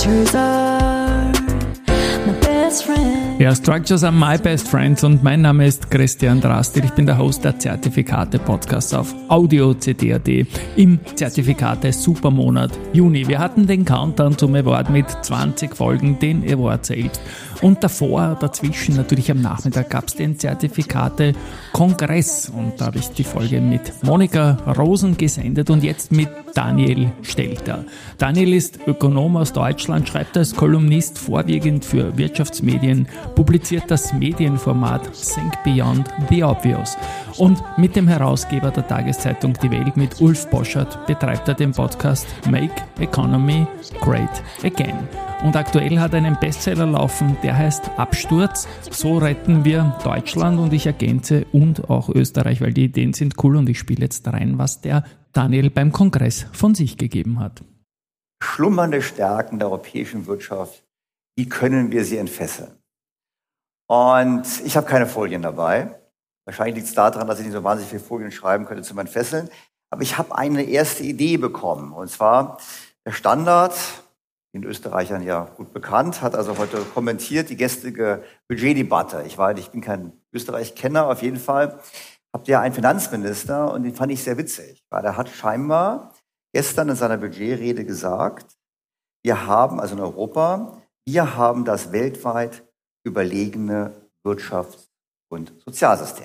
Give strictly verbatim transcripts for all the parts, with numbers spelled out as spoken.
structures are my best friend. Ja, Structures are my best friends und mein Name ist Christian Drastil. Ich bin der Host der Zertifikate-Podcasts auf Audio C D punkt A T im Zertifikate-Supermonat Juni. Wir hatten den Countdown zum Award mit zwanzig Folgen, den Award selbst. Und davor, dazwischen, natürlich am Nachmittag, gab es den Zertifikate-Kongress. Und da habe ich die Folge mit Monika Rosen gesendet und jetzt mit Daniel Stelter. Daniel ist Ökonom aus Deutschland, schreibt als Kolumnist vorwiegend für Wirtschaftsmedien, publiziert das Medienformat Think Beyond the Obvious. Und mit dem Herausgeber der Tageszeitung Die Welt, mit Ulf Boschert, betreibt er den Podcast Make Economy Great Again. Und aktuell hat er einen Bestseller laufen, der heißt Absturz. So retten wir Deutschland, und ich ergänze und auch Österreich, weil die Ideen sind cool, und ich spiele jetzt rein, was der Daniel beim Kongress von sich gegeben hat. Schlummernde Stärken der europäischen Wirtschaft, wie können wir sie entfesseln? Und ich habe keine Folien dabei. Wahrscheinlich liegt es daran, dass ich nicht so wahnsinnig viele Folien schreiben könnte zum Entfesseln. Aber ich habe eine erste Idee bekommen. Und zwar der Standard, den Österreichern ja gut bekannt, hat also heute kommentiert die gestrige Budgetdebatte. Ich weiß, ich bin kein Österreich-Kenner, auf jeden Fall habt ihr einen Finanzminister, und den fand ich sehr witzig, weil er hat scheinbar gestern in seiner Budgetrede gesagt, wir haben, also in Europa, wir haben das weltweit überlegene Wirtschafts- und Sozialsystem.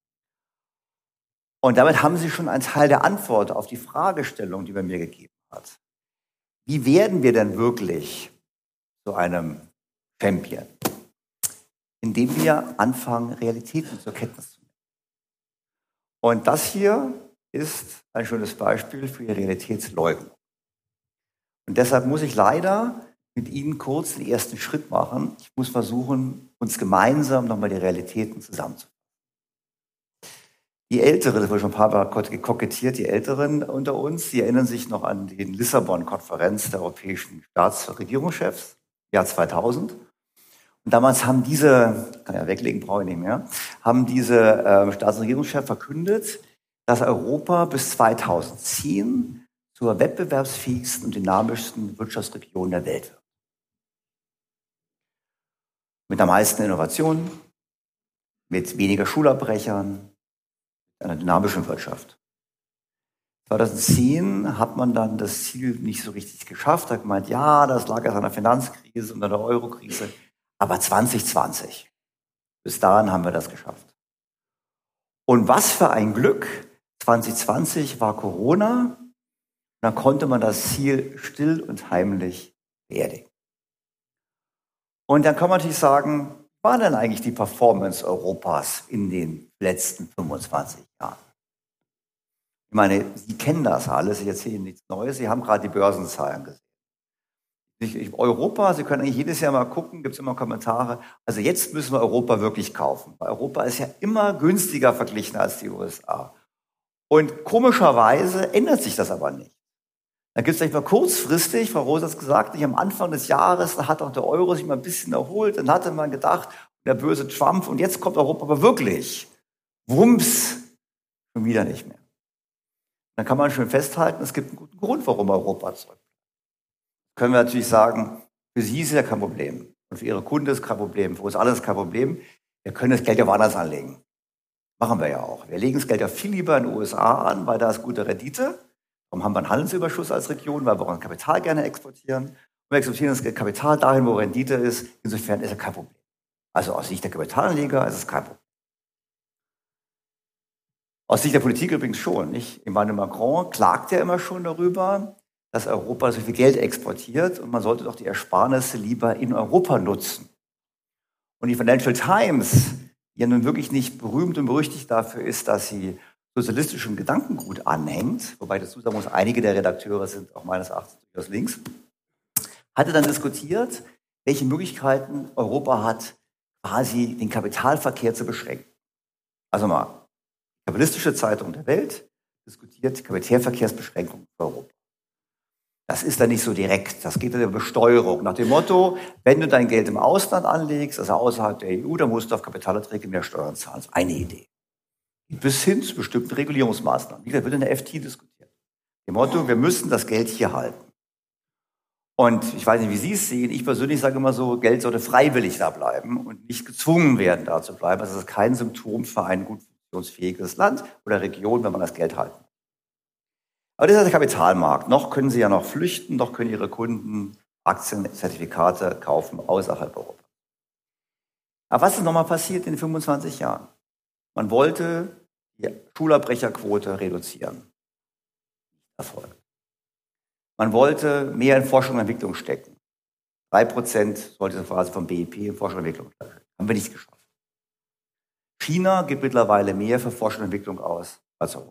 Und damit haben Sie schon einen Teil der Antwort auf die Fragestellung, die er mir gegeben hat. Wie werden wir denn wirklich zu einem Champion? Indem wir anfangen, Realitäten zur Kenntnis zu nehmen. Und das hier ist ein schönes Beispiel für die Realitätsleugnung. Und deshalb muss ich leider mit Ihnen kurz den ersten Schritt machen. Ich muss versuchen, uns gemeinsam nochmal die Realitäten zusammenzufassen. Die Älteren, das wurde schon ein paar Mal kokettiert, die Älteren unter uns, die erinnern sich noch an die Lissabon-Konferenz der europäischen Staats- und Regierungschefs, Jahr zweitausend. Und damals haben diese, kann ja weglegen, brauche ich nicht mehr, haben diese äh, Staats- und Regierungschefs verkündet, dass Europa bis zweitausendzehn zur wettbewerbsfähigsten und dynamischsten Wirtschaftsregion der Welt wird. Mit der meisten Innovationen, mit weniger Schulabbrechern, einer dynamischen Wirtschaft. zweitausendzehn hat man dann das Ziel nicht so richtig geschafft, hat gemeint, ja, das lag an der Finanzkrise und an der Eurokrise, aber zwanzig zwanzig, bis dahin haben wir das geschafft. Und was für ein Glück, zwanzig zwanzig war Corona, und dann konnte man das Ziel still und heimlich beerdigen. Und dann kann man natürlich sagen, was war denn eigentlich die Performance Europas in den letzten fünfundzwanzig Jahren? Ich meine, Sie kennen das alles, ich erzähle Ihnen nichts Neues, Sie haben gerade die Börsenzahlen gesehen. Europa, Sie können eigentlich jedes Jahr mal gucken, gibt es immer Kommentare, also jetzt müssen wir Europa wirklich kaufen, weil Europa ist ja immer günstiger verglichen als die U S A. Und komischerweise ändert sich das aber nicht. Dann gibt es vielleicht mal kurzfristig, Frau Rosa hat es gesagt, nicht am Anfang des Jahres, da hat auch der Euro sich mal ein bisschen erholt, dann hatte man gedacht, der böse Trump, und jetzt kommt Europa aber wirklich, wumms, schon wieder nicht mehr. Dann kann man schön festhalten, es gibt einen guten Grund, warum Europa zurückbleibt. Können wir natürlich sagen, für Sie ist es ja kein Problem, und für Ihre Kunden ist kein Problem, für uns alle ist kein Problem, wir können das Geld ja woanders anlegen. Machen wir ja auch. Wir legen das Geld ja viel lieber in den U S A an, weil da ist gute Rendite. Warum haben wir einen Handelsüberschuss als Region? Weil wir auch Kapital gerne exportieren. Und wir exportieren das Kapital dahin, wo Rendite ist. Insofern ist es kein Problem. Also aus Sicht der Kapitalanleger ist es kein Problem. Aus Sicht der Politik übrigens schon, nicht? Emmanuel Macron klagt ja immer schon darüber, dass Europa so viel Geld exportiert, und man sollte doch die Ersparnisse lieber in Europa nutzen. Und die Financial Times, die ja nun wirklich nicht berühmt und berüchtigt dafür ist, dass sie sozialistischem Gedankengut anhängt, wobei dazu sagen muss, einige der Redakteure sind auch meines Erachtens durchaus links, hatte dann diskutiert, welche Möglichkeiten Europa hat, quasi den Kapitalverkehr zu beschränken. Also mal, die kapitalistische Zeitung der Welt diskutiert Kapitalverkehrsbeschränkungen für Europa. Das ist dann nicht so direkt, das geht in der Besteuerung. Nach dem Motto, wenn du dein Geld im Ausland anlegst, also außerhalb der E U, dann musst du auf Kapitalerträge mehr Steuern zahlen. Das ist eine Idee. Bis hin zu bestimmten Regulierungsmaßnahmen. Wie gesagt, wird in der F T diskutiert. Dem Motto, wir müssen das Geld hier halten. Und ich weiß nicht, wie Sie es sehen. Ich persönlich sage immer so, Geld sollte freiwillig da bleiben und nicht gezwungen werden, da zu bleiben. Das ist kein Symptom für ein gut funktionsfähiges Land oder Region, wenn man das Geld halten. Aber das ist der Kapitalmarkt. Noch können Sie ja noch flüchten, noch können Ihre Kunden Aktien, Zertifikate kaufen außerhalb Europas. Aber was ist nochmal passiert in den fünfundzwanzig Jahren? Man wollte die Schulabbrecherquote reduzieren. Erfolg. Man wollte mehr in Forschung und Entwicklung stecken. Drei Prozent sollte quasi vom B I P in Forschung und Entwicklung stecken. Haben wir nicht geschafft. China gibt mittlerweile mehr für Forschung und Entwicklung aus als Europa.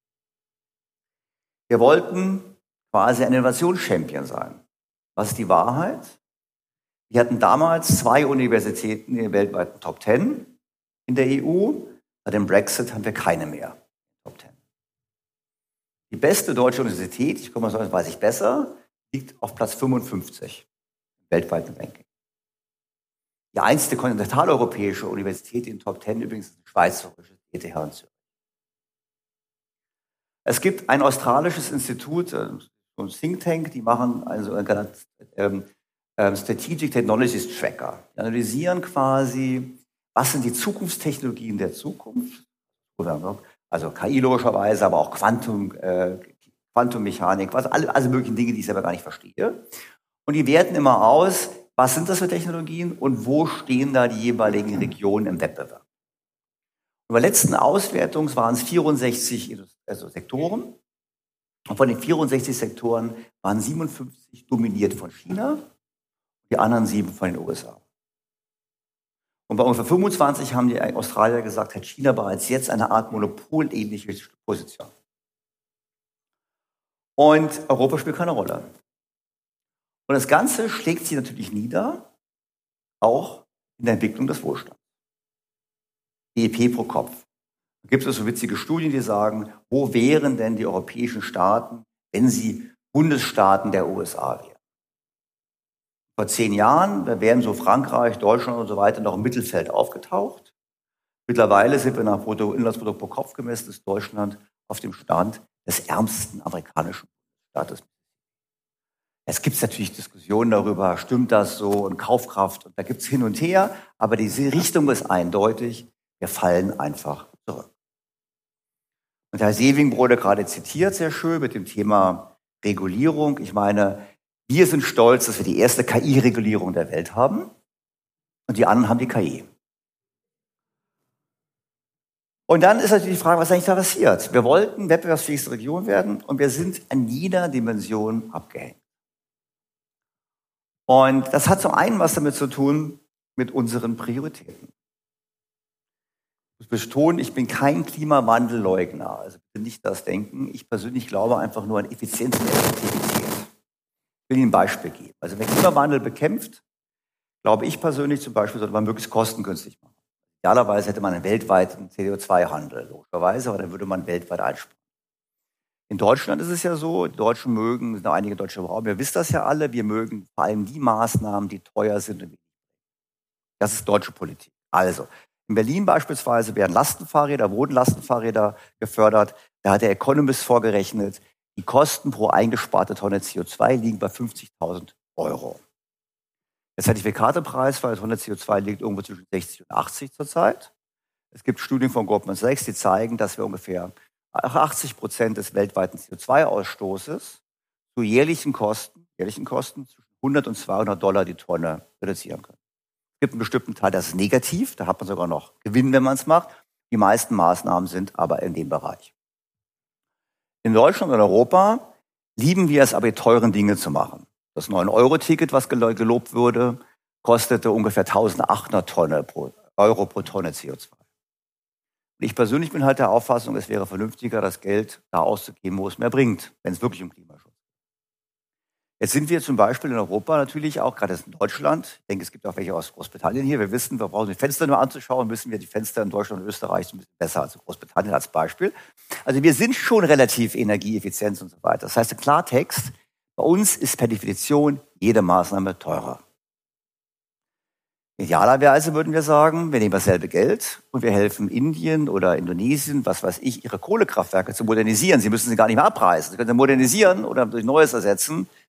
Wir wollten quasi ein Innovationschampion sein. Was ist die Wahrheit? Wir hatten damals zwei Universitäten in den weltweiten Top Ten in der E U. Seit dem Brexit haben wir keine mehr in den Top Ten. Die beste deutsche Universität, ich komme mal sagen, das weiß ich besser, liegt auf Platz fünfundfünfzig im weltweiten Ranking. Die einzige kontinentaleuropäische Universität in den Top Ten übrigens ist die schweizerische E T H in Zürich. Es gibt ein australisches Institut, so ein Think Tank, die machen also einen ähm, ähm, Strategic Technologies Tracker. Die analysieren quasi, was sind die Zukunftstechnologien der Zukunft, oder, also K I logischerweise, aber auch Quantum, äh, Quantummechanik, was, alle, alle möglichen Dinge, die ich selber gar nicht verstehe. Und die werten immer aus, was sind das für Technologien und wo stehen da die jeweiligen Regionen im Wettbewerb. Und bei der letzten Auswertung waren es vierundsechzig also Sektoren. Und von den vierundsechzig Sektoren waren siebenundfünfzig dominiert von China, die anderen sieben von den U S A. Und bei ungefähr fünfundzwanzig haben die Australier gesagt, hat China bereits jetzt eine Art monopolähnliche Position. Und Europa spielt keine Rolle. Und das Ganze schlägt sich natürlich nieder, auch in der Entwicklung des Wohlstands. B I P pro Kopf. Da gibt es so witzige Studien, die sagen, wo wären denn die europäischen Staaten, wenn sie Bundesstaaten der U S A wären? Vor zehn Jahren, da wären so Frankreich, Deutschland und so weiter noch im Mittelfeld aufgetaucht. Mittlerweile sind wir nach Bruttoinlandsprodukt pro Kopf gemessen, ist Deutschland auf dem Stand des ärmsten amerikanischen Staates. Es gibt natürlich Diskussionen darüber, stimmt das so und Kaufkraft, und da gibt es hin und her, aber diese Richtung ist eindeutig, wir fallen einfach zurück. Und Herr Sewing wurde gerade zitiert, sehr schön, mit dem Thema Regulierung. Ich meine, wir sind stolz, dass wir die erste K I-Regulierung der Welt haben und die anderen haben die K I. Und dann ist natürlich die Frage, was eigentlich da passiert. Wir wollten wettbewerbsfähigste Region werden und wir sind an jeder Dimension abgehängt. Und das hat zum einen was damit zu tun mit unseren Prioritäten. Ich muss betonen, ich bin kein Klimawandelleugner, also bitte nicht das denken. Ich persönlich glaube einfach nur an Effizienz und Effektivität. Ich will Ihnen ein Beispiel geben. Also wer Klimawandel bekämpft, glaube ich persönlich zum Beispiel, sollte man möglichst kostengünstig machen. Idealerweise hätte man einen weltweiten C O zwei Handel, logischerweise, aber dann würde man weltweit einsparen. In Deutschland ist es ja so, die Deutschen mögen, es sind auch einige deutsche Raum, wir wissen das ja alle, wir mögen vor allem die Maßnahmen, die teuer sind. Und das ist deutsche Politik. Also, in Berlin beispielsweise werden Lastenfahrräder, wurden Lastenfahrräder gefördert. Da hat der Economist vorgerechnet, die Kosten pro eingesparte Tonne C O zwei liegen bei fünfzigtausend Euro. Der Zertifikatepreis für eine Tonne C O zwei liegt irgendwo zwischen sechzig und achtzig zurzeit. Es gibt Studien von Goldman Sachs, die zeigen, dass wir ungefähr achtzig Prozent des weltweiten C O zwei Ausstoßes zu jährlichen Kosten, jährlichen Kosten zwischen hundert und zweihundert Dollar die Tonne reduzieren können. Es gibt einen bestimmten Teil, das ist negativ, da hat man sogar noch Gewinn, wenn man es macht. Die meisten Maßnahmen sind aber in dem Bereich. In Deutschland und Europa lieben wir es aber, teuren Dinge zu machen. Das neun Euro Ticket, was gelobt wurde, kostete ungefähr eintausendachthundert Tonne pro, Euro pro Tonne C O zwei. Und ich persönlich bin halt der Auffassung, es wäre vernünftiger, das Geld da auszugeben, wo es mehr bringt, wenn es wirklich um Klimaschutz geht. Jetzt sind wir zum Beispiel in Europa natürlich auch, gerade in Deutschland, ich denke, es gibt auch welche aus Großbritannien hier, wir wissen, wir brauchen die Fenster nur anzuschauen, wissen wir, die Fenster in Deutschland und Österreich sind ein bisschen besser als in Großbritannien als Beispiel. Also wir sind schon relativ energieeffizient und so weiter. Das heißt, im Klartext, bei uns ist per Definition jede Maßnahme teurer. Idealerweise würden wir sagen, wir nehmen dasselbe Geld und wir helfen Indien oder Indonesien, was weiß ich, ihre Kohlekraftwerke zu modernisieren. Sie müssen sie gar nicht mehr abreißen. Sie können sie modernisieren oder durch Neues ersetzen.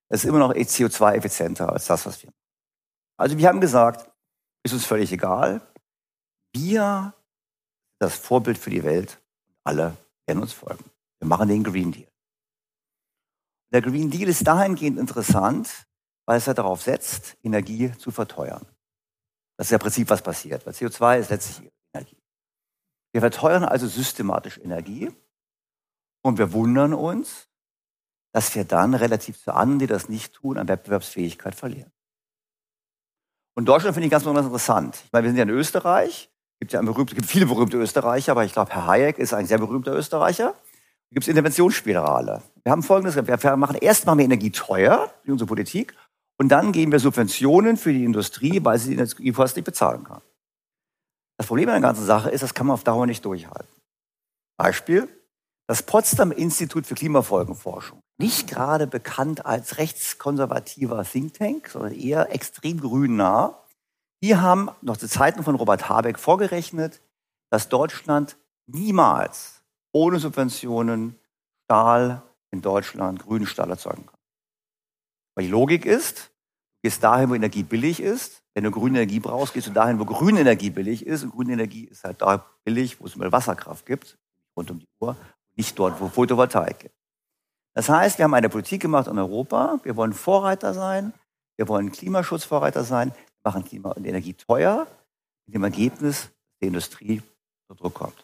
Das ist immer noch C O zwei effizienter als das, was wir machen. Also wir haben gesagt, ist uns völlig egal. Wir sind das Vorbild für die Welt. Alle werden uns folgen. Wir machen den Green Deal. Der Green Deal ist dahingehend interessant, weil es ja darauf setzt, Energie zu verteuern. Das ist ja im Prinzip, was passiert. Weil C O zwei ist letztlich Energie. Wir verteuern also systematisch Energie und wir wundern uns, dass wir dann relativ zu anderen, die das nicht tun, an Wettbewerbsfähigkeit verlieren. Und Deutschland finde ich ganz besonders interessant. Ich meine, wir sind ja in Österreich. Es gibt ja berühmte, gibt viele berühmte Österreicher, aber ich glaube, Herr Hayek ist ein sehr berühmter Österreicher. Da gibt es Interventionsspirale. Wir haben Folgendes, wir machen erst machen wir Energie teuer, wie unsere Politik, und dann geben wir Subventionen für die Industrie, weil sie die Energie fast nicht bezahlen kann. Das Problem an der ganzen Sache ist, das kann man auf Dauer nicht durchhalten. Beispiel: Das Potsdam Institut für Klimafolgenforschung, nicht gerade bekannt als rechtskonservativer Think Tank, sondern eher extrem grünnah, die haben noch zu Zeiten von Robert Habeck vorgerechnet, dass Deutschland niemals ohne Subventionen Stahl in Deutschland, grünen Stahl erzeugen kann. Weil die Logik ist, du gehst dahin, wo Energie billig ist. Wenn du grüne Energie brauchst, gehst du dahin, wo grüne Energie billig ist. Und grüne Energie ist halt da billig, wo es mal Wasserkraft gibt, rund um die Uhr. Nicht dort, wo Photovoltaik gibt. Das heißt, wir haben eine Politik gemacht in Europa. Wir wollen Vorreiter sein. Wir wollen Klimaschutzvorreiter sein. Wir machen Klima und Energie teuer. Mit dem Ergebnis, dass die Industrie unter Druck kommt.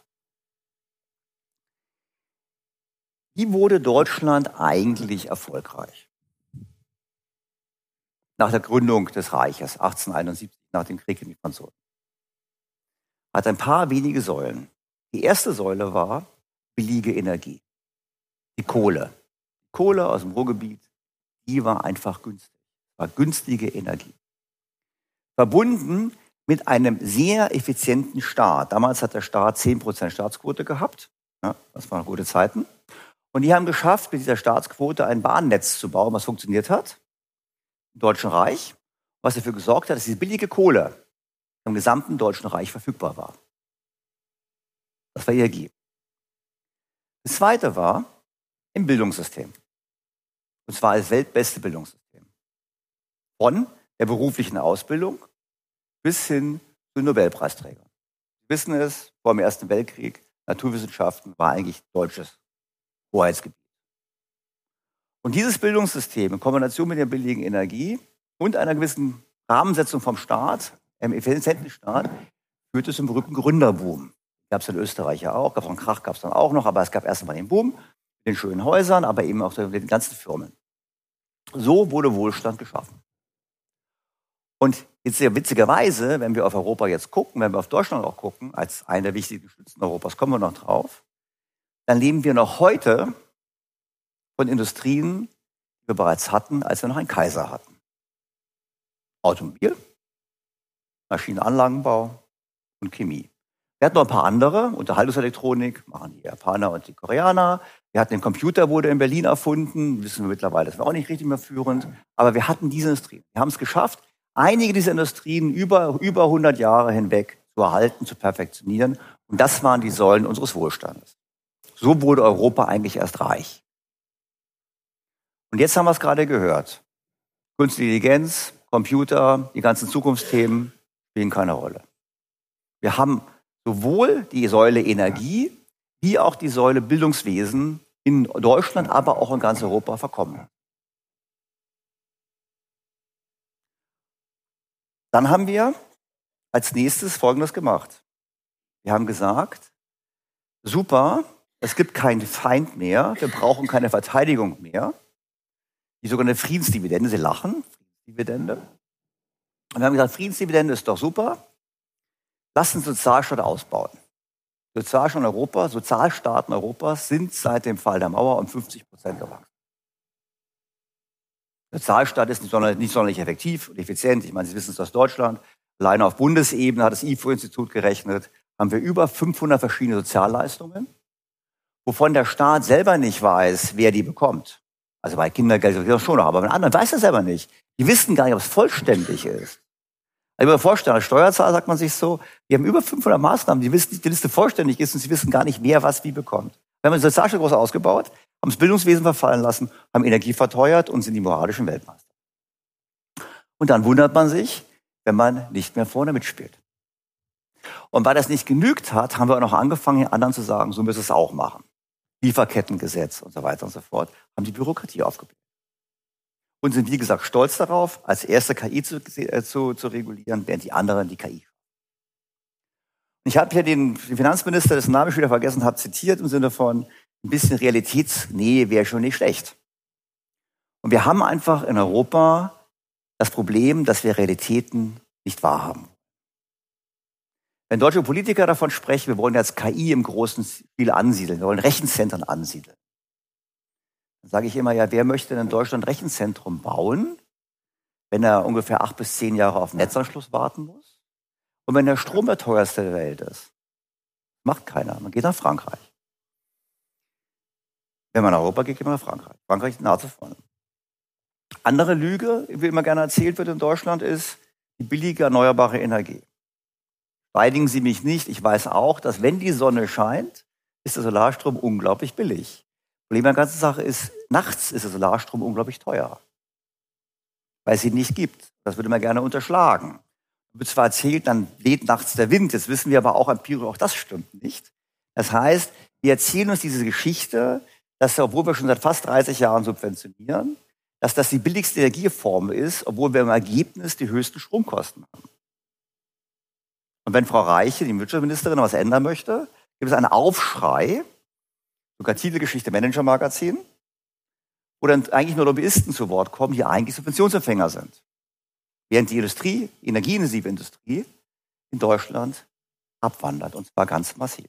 Wie wurde Deutschland eigentlich erfolgreich? Nach der Gründung des Reiches, achtzehnhunderteinundsiebzig, nach dem Krieg gegen die Franzosen. Hat ein paar wenige Säulen. Die erste Säule war billige Energie. Die Kohle. Die Kohle aus dem Ruhrgebiet, die war einfach günstig. War günstige Energie. Verbunden mit einem sehr effizienten Staat. Damals hat der Staat zehn Prozent Staatsquote gehabt. Ja, das waren gute Zeiten. Und die haben geschafft, mit dieser Staatsquote ein Bahnnetz zu bauen, was funktioniert hat im Deutschen Reich, was dafür gesorgt hat, dass diese billige Kohle im gesamten Deutschen Reich verfügbar war. Das war Energie. Das zweite war im Bildungssystem. Und zwar das weltbeste Bildungssystem. Von der beruflichen Ausbildung bis hin zu den Nobelpreisträgern. Sie wissen es, vor dem Ersten Weltkrieg, Naturwissenschaften war eigentlich deutsches Hoheitsgebiet. Und dieses Bildungssystem in Kombination mit der billigen Energie und einer gewissen Rahmensetzung vom Staat, einem effizienten Staat, führte zum berühmten Gründerboom. Gab es in Österreich ja auch, gab es einen Krach, gab es dann auch noch, aber es gab erst einmal den Boom, mit den schönen Häusern, aber eben auch den ganzen Firmen. So wurde Wohlstand geschaffen. Und jetzt sehr witzigerweise, wenn wir auf Europa jetzt gucken, wenn wir auf Deutschland auch gucken, als eine der wichtigen Stützen Europas, kommen wir noch drauf, dann leben wir noch heute von Industrien, die wir bereits hatten, als wir noch einen Kaiser hatten. Automobil, Maschinenanlagenbau und Chemie. Wir hatten noch ein paar andere, Unterhaltungselektronik, machen die Japaner und die Koreaner. Wir hatten den Computer, wurde in Berlin erfunden, wissen wir mittlerweile, das war auch nicht richtig mehr führend. Aber wir hatten diese Industrien. Wir haben es geschafft, einige dieser Industrien über, über hundert Jahre hinweg zu erhalten, zu perfektionieren. Und das waren die Säulen unseres Wohlstandes. So wurde Europa eigentlich erst reich. Und jetzt haben wir es gerade gehört. Künstliche Intelligenz, Computer, die ganzen Zukunftsthemen spielen keine Rolle. Wir haben sowohl die Säule Energie wie auch die Säule Bildungswesen in Deutschland, aber auch in ganz Europa verkommen. Dann haben wir als nächstes Folgendes gemacht. Wir haben gesagt, super, es gibt keinen Feind mehr, wir brauchen keine Verteidigung mehr. Die sogenannte Friedensdividende, Sie lachen, Friedensdividende. Und wir haben gesagt, Friedensdividende ist doch super, lasst uns Sozialstaat ausbauen. Sozialstaaten Europa, Sozialstaaten Europas sind seit dem Fall der Mauer um fünfzig Prozent gewachsen. Der Sozialstaat ist nicht sonderlich, nicht sonderlich effektiv und effizient. Ich meine, Sie wissen es aus Deutschland. Alleine auf Bundesebene hat das I F O-Institut gerechnet, haben wir über fünfhundert verschiedene Sozialleistungen, wovon der Staat selber nicht weiß, wer die bekommt. Also bei Kindergeld schon noch, aber bei anderen weiß er selber nicht. Die wissen gar nicht, ob es vollständig ist. Also über Vorstellen, als Steuerzahler sagt man sich so, wir haben über fünfhundert Maßnahmen, die wissen, die Liste vollständig ist und sie wissen gar nicht, wer was wie bekommt. Wir haben den Sozialstaat groß ausgebaut, haben das Bildungswesen verfallen lassen, haben Energie verteuert und sind die moralischen Weltmeister. Und dann wundert man sich, wenn man nicht mehr vorne mitspielt. Und weil das nicht genügt hat, haben wir auch noch angefangen, den anderen zu sagen, so müssen wir es auch machen. Lieferkettengesetz und so weiter und so fort, haben die Bürokratie aufgebläht. Und sind, wie gesagt, stolz darauf, als erste K I zu, äh, zu, zu regulieren, während die anderen die K I. Ich habe hier den Finanzminister, dessen Namen ich wieder vergessen habe, zitiert im Sinne von, ein bisschen Realitätsnähe wäre schon nicht schlecht. Und wir haben einfach in Europa das Problem, dass wir Realitäten nicht wahrhaben. Wenn deutsche Politiker davon sprechen, wir wollen jetzt K I im großen Stil ansiedeln, wir wollen Rechenzentren ansiedeln, dann sage ich immer, ja, wer möchte denn in Deutschland ein Rechenzentrum bauen, wenn er ungefähr acht bis zehn Jahre auf Netzanschluss warten muss und wenn der Strom der teuerste der Welt ist? Macht keiner, man geht nach Frankreich. Wenn man nach Europa geht, geht man nach Frankreich. Frankreich ist nahezu vorne. Andere Lüge, wie immer gerne erzählt wird in Deutschland, ist die billige erneuerbare Energie. Beleidigen Sie mich nicht, ich weiß auch, dass wenn die Sonne scheint, ist der Solarstrom unglaublich billig. Das Problem der ganzen Sache ist, nachts ist der Solarstrom unglaublich teuer, weil es ihn nicht gibt. Das wird immer gerne unterschlagen. Wird zwar erzählt, dann weht nachts der Wind, jetzt wissen wir aber auch empirisch, auch das stimmt nicht. Das heißt, wir erzählen uns diese Geschichte, dass, obwohl wir schon seit fast dreißig Jahren subventionieren, dass das die billigste Energieform ist, obwohl wir im Ergebnis die höchsten Stromkosten haben. Und wenn Frau Reiche, die Wirtschaftsministerin, was ändern möchte, gibt es einen Aufschrei, sogar Titelgeschichte Manager-Magazin, wo dann eigentlich nur Lobbyisten zu Wort kommen, die eigentlich Subventionsempfänger sind. Während die Industrie, die energieintensive Industrie, in Deutschland abwandert, und zwar ganz massiv.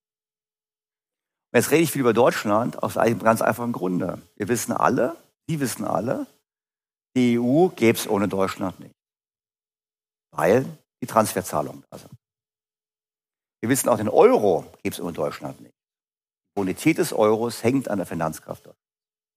Und jetzt rede ich viel über Deutschland aus einem ganz einfachen Grunde. Wir wissen alle, Sie wissen alle, die E U gäbe es ohne Deutschland nicht, weil die Transferzahlungen da sind. Wir wissen auch, den Euro gäbe es ohne Deutschland nicht. Die Bonität des Euros hängt an der Finanzkraft Deutschlands.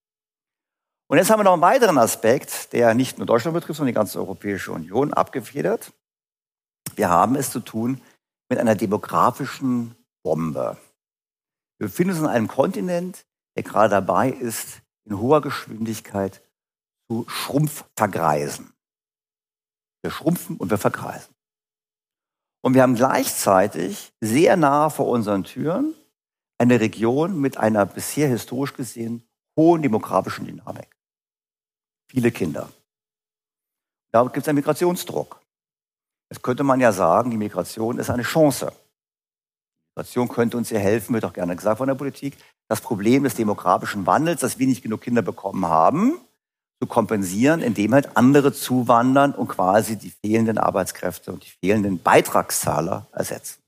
Und jetzt haben wir noch einen weiteren Aspekt, der nicht nur Deutschland betrifft, sondern die ganze Europäische Union abgefedert. Wir haben es zu tun mit einer demografischen Bombe. Wir befinden uns in einem Kontinent, der gerade dabei ist, in hoher Geschwindigkeit zu Schrumpfvergreisen. Wir schrumpfen und wir vergreisen. Und wir haben gleichzeitig sehr nahe vor unseren Türen eine Region mit einer bisher historisch gesehen hohen demografischen Dynamik. Viele Kinder. Da gibt es einen Migrationsdruck. Jetzt könnte man ja sagen, die Migration ist eine Chance. Die Migration könnte uns hier helfen, wird auch gerne gesagt von der Politik, das Problem des demografischen Wandels, dass wir nicht genug Kinder bekommen haben, zu kompensieren, indem halt andere zuwandern und quasi die fehlenden Arbeitskräfte und die fehlenden Beitragszahler ersetzen.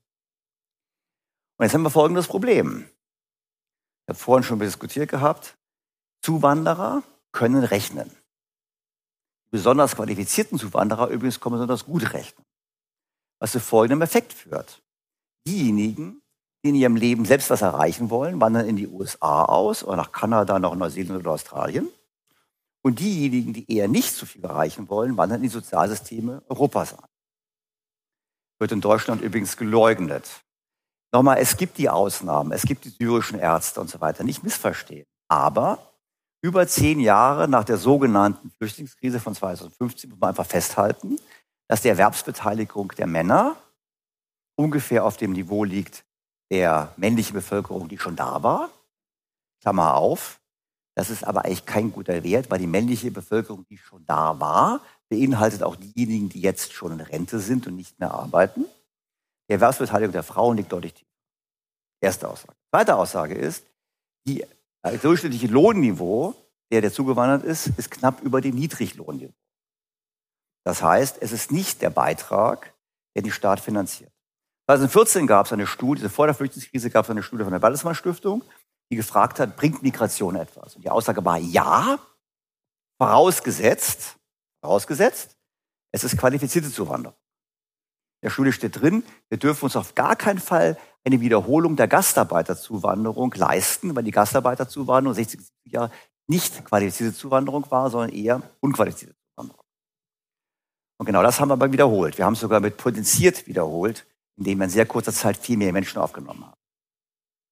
Und jetzt haben wir folgendes Problem. Ich habe vorhin schon diskutiert gehabt, Zuwanderer können rechnen. Die besonders qualifizierten Zuwanderer übrigens können besonders gut rechnen. Was zu folgendem Effekt führt. Diejenigen, die in ihrem Leben selbst was erreichen wollen, wandern in die U S A aus oder nach Kanada, nach Neuseeland oder Australien. Und diejenigen, die eher nicht so viel erreichen wollen, wandern in die Sozialsysteme Europas an. Wird in Deutschland übrigens geleugnet. Nochmal, es gibt die Ausnahmen, es gibt die syrischen Ärzte und so weiter, nicht missverstehen. Aber über zehn Jahre nach der sogenannten Flüchtlingskrise von zweitausendfünfzehn muss man einfach festhalten, dass die Erwerbsbeteiligung der Männer ungefähr auf dem Niveau liegt der männlichen Bevölkerung, die schon da war. Klammer auf. Das ist aber eigentlich kein guter Wert, weil die männliche Bevölkerung, die schon da war, beinhaltet auch diejenigen, die jetzt schon in Rente sind und nicht mehr arbeiten. Die Erwerbsbeteiligung der Frauen liegt deutlich tiefer. Erste Aussage. Zweite Aussage ist, die das durchschnittliche Lohnniveau, der, der zugewandert ist, ist knapp über dem Niedriglohnniveau. Das heißt, es ist nicht der Beitrag, der den Staat finanziert. zweitausendvierzehn gab es eine Studie, vor der Flüchtlingskrise gab es eine Studie von der Bertelsmann Stiftung, die gefragt hat, bringt Migration etwas? Und die Aussage war ja, vorausgesetzt, vorausgesetzt, es ist qualifizierte Zuwanderung. In der Studie steht drin, wir dürfen uns auf gar keinen Fall eine Wiederholung der Gastarbeiterzuwanderung leisten, weil die Gastarbeiterzuwanderung sechzig, siebzig Jahre nicht qualifizierte Zuwanderung war, sondern eher unqualifizierte Zuwanderung. Und genau das haben wir aber wiederholt. Wir haben es sogar mit potenziert wiederholt, indem wir in sehr kurzer Zeit viel mehr Menschen aufgenommen haben.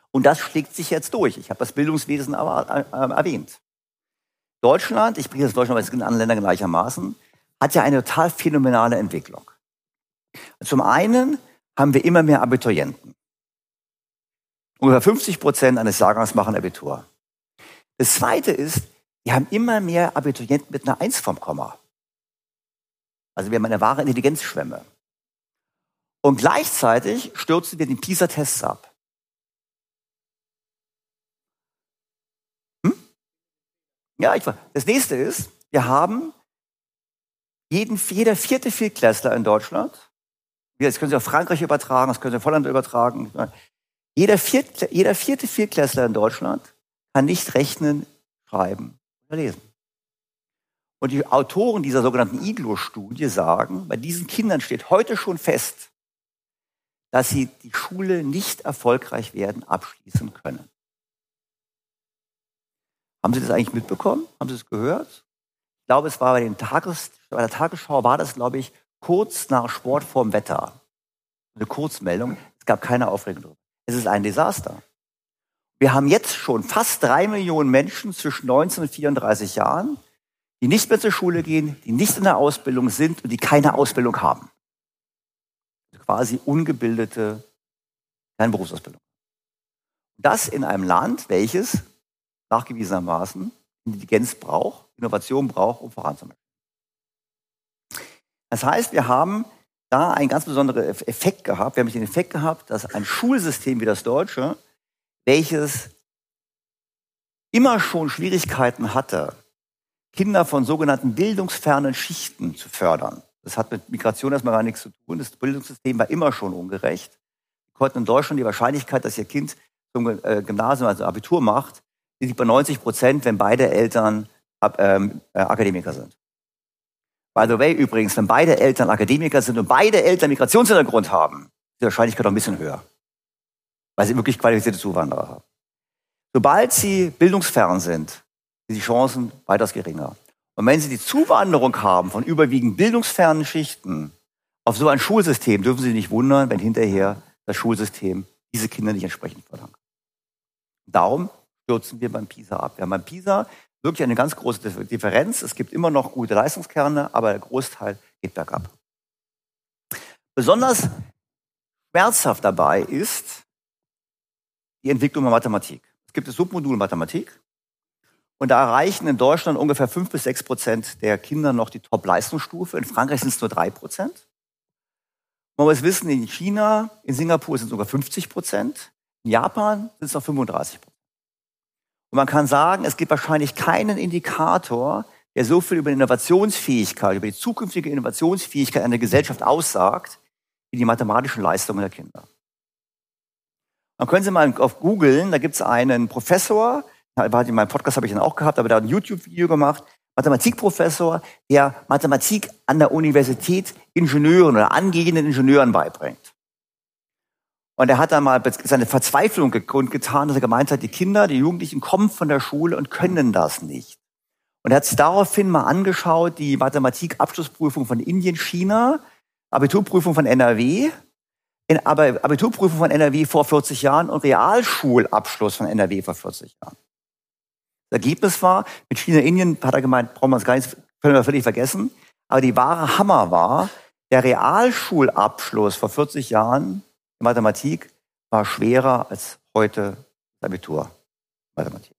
Und das schlägt sich jetzt durch. Ich habe das Bildungswesen aber äh, erwähnt. Deutschland, ich bringe das Deutschland, weil es in anderen Ländern gleichermaßen, hat ja eine total phänomenale Entwicklung. Zum einen haben wir immer mehr Abiturienten. Ungefähr fünfzig Prozent eines Jahrgangs machen Abitur. Das Zweite ist, wir haben immer mehr Abiturienten mit einer Eins vom Komma. Also wir haben eine wahre Intelligenzschwemme. Und gleichzeitig stürzen wir den PISA-Tests ab. Hm? Ja, ich, das nächste ist, wir haben jeden, jeder vierte Viertklässler in Deutschland, das können Sie auf Frankreich übertragen, das können Sie auf Holland übertragen, jeder, Viert, jeder vierte Viertklässler in Deutschland kann nicht rechnen, schreiben oder lesen. Und die Autoren dieser sogenannten I G L O-Studie sagen, bei diesen Kindern steht heute schon fest, dass sie die Schule nicht erfolgreich werden abschließen können. Haben Sie das eigentlich mitbekommen? Haben Sie es gehört? Ich glaube, es war bei, den Tages, bei der Tagesschau, war das, glaube ich, kurz nach Sport vorm Wetter. Eine Kurzmeldung. Es gab keine Aufregung darüber. Es ist ein Desaster. Wir haben jetzt schon fast drei Millionen Menschen zwischen neunzehn und vierunddreißig Jahren, die nicht mehr zur Schule gehen, die nicht in der Ausbildung sind und die keine Ausbildung haben. Quasi ungebildete, keine Berufsausbildung. Das in einem Land, welches nachgewiesenermaßen Intelligenz braucht, Innovation braucht, um voranzukommen. Das heißt, wir haben da einen ganz besonderen Effekt gehabt. Wir haben den Effekt gehabt, dass ein Schulsystem wie das deutsche, welches immer schon Schwierigkeiten hatte, Kinder von sogenannten bildungsfernen Schichten zu fördern. Das hat mit Migration erstmal gar nichts zu tun. Das Bildungssystem war immer schon ungerecht. Wir konnten in Deutschland die Wahrscheinlichkeit, dass ihr Kind zum Gymnasium, also Abitur macht, die liegt bei neunzig Prozent, wenn beide Eltern ähm, äh, Akademiker sind. By the way, übrigens, wenn beide Eltern Akademiker sind und beide Eltern Migrationshintergrund haben, ist die Wahrscheinlichkeit noch ein bisschen höher, weil sie wirklich qualifizierte Zuwanderer haben. Sobald sie bildungsfern sind, sind die Chancen weitaus geringer. Und wenn Sie die Zuwanderung haben von überwiegend bildungsfernen Schichten auf so ein Schulsystem, dürfen Sie sich nicht wundern, wenn hinterher das Schulsystem diese Kinder nicht entsprechend fördern kann. Darum stürzen wir beim PISA ab. Wir haben beim PISA wirklich eine ganz große Differenz. Es gibt immer noch gute Leistungskerne, aber der Großteil geht bergab. Besonders schmerzhaft dabei ist die Entwicklung der Mathematik. Es gibt das Submodul Mathematik. Und da erreichen in Deutschland ungefähr fünf bis sechs Prozent der Kinder noch die Top-Leistungsstufe. In Frankreich sind es nur drei Prozent. Man muss wissen, in China, in Singapur sind es sogar fünfzig Prozent. In Japan sind es noch fünfunddreißig Prozent. Und man kann sagen, es gibt wahrscheinlich keinen Indikator, der so viel über die Innovationsfähigkeit, über die zukünftige Innovationsfähigkeit einer Gesellschaft aussagt, wie die mathematischen Leistungen der Kinder. Dann können Sie mal auf googeln, da gibt es einen Professor, in meinem Podcast habe ich ihn auch gehabt, aber der hat ein YouTube-Video gemacht, Mathematikprofessor, der Mathematik an der Universität Ingenieuren oder angehenden Ingenieuren beibringt. Und er hat dann mal seine Verzweiflung kundgetan, dass er gemeint hat, die Kinder, die Jugendlichen kommen von der Schule und können das nicht. Und er hat sich daraufhin mal angeschaut, die Mathematik-Abschlussprüfung von Indien, China, Abiturprüfung von N R W, in, aber Abiturprüfung von N R W vor vierzig Jahren und Realschulabschluss von N R W vor vierzig Jahren. Das Ergebnis war, mit China, Indien, hat er gemeint, brauchen wir uns gar nicht, können wir völlig vergessen. Aber die wahre Hammer war, der Realschulabschluss vor vierzig Jahren in Mathematik war schwerer als heute das Abitur Mathematik.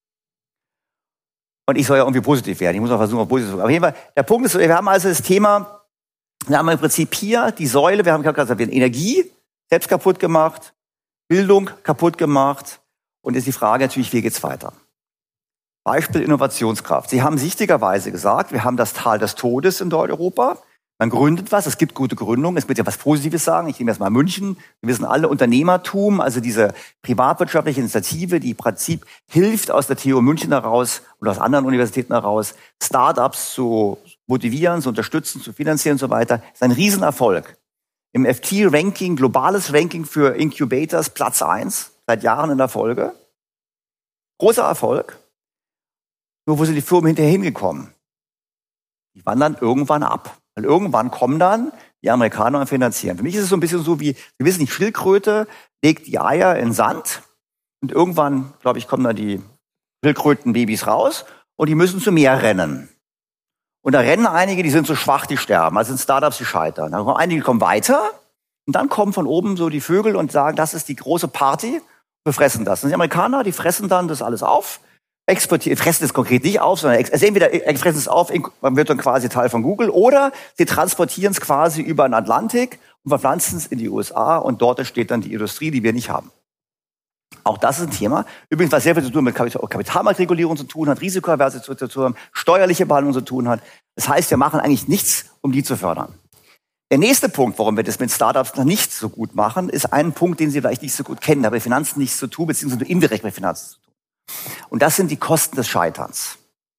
Und ich soll ja irgendwie positiv werden. Ich muss auch versuchen, positiv zu werden. Auf jeden Fall, der Punkt ist, wir haben also das Thema, wir haben im Prinzip hier die Säule, wir haben gerade gesagt, wir haben Energie selbst kaputt gemacht, Bildung kaputt gemacht und ist die Frage natürlich, wie geht's weiter? Beispiel Innovationskraft. Sie haben richtigerweise gesagt, wir haben das Tal des Todes in Europa. Man gründet was, es gibt gute Gründungen, es wird ja was Positives sagen. Ich nehme jetzt mal München. Wir wissen alle, Unternehmertum, also diese privatwirtschaftliche Initiative, die im Prinzip hilft, aus der T U München heraus oder aus anderen Universitäten heraus, Start-ups zu motivieren, zu unterstützen, zu finanzieren und so weiter, ist ein Riesenerfolg. Im F T-Ranking, globales Ranking für Incubators, Platz eins, seit Jahren in der Folge. Großer Erfolg. Nur wo sind die Firmen hinterher hingekommen? Die wandern irgendwann ab. Weil irgendwann kommen dann die Amerikaner und finanzieren. Für mich ist es so ein bisschen so wie, Sie wissen, die Schildkröte legt die Eier in Sand Und irgendwann, glaube ich, kommen dann die Schildkrötenbabys raus und die müssen zum Meer rennen. Und da rennen einige, die sind so schwach, die sterben. Also sind Startups, die scheitern. Dann kommen einige, die kommen weiter. Und dann kommen von oben so die Vögel und sagen, das ist die große Party. Wir fressen das. Und die Amerikaner, die fressen dann das alles auf. Exportieren, fressen es konkret nicht auf, sondern also entweder fressen es auf, man wird dann quasi Teil von Google, oder sie transportieren es quasi über den Atlantik und verpflanzen es in die U S A und dort entsteht dann die Industrie, die wir nicht haben. Auch das ist ein Thema. Übrigens, was sehr viel zu tun mit Kapital- Kapitalmarktregulierung zu tun hat, Risikoaverse zu tun, steuerliche Behandlung zu tun hat. Das heißt, wir machen eigentlich nichts, um die zu fördern. Der nächste Punkt, warum wir das mit Startups noch nicht so gut machen, ist ein Punkt, den Sie vielleicht nicht so gut kennen, aber mit Finanzen nichts zu tun, beziehungsweise indirekt mit Finanzen zu tun. Und das sind die Kosten des Scheiterns.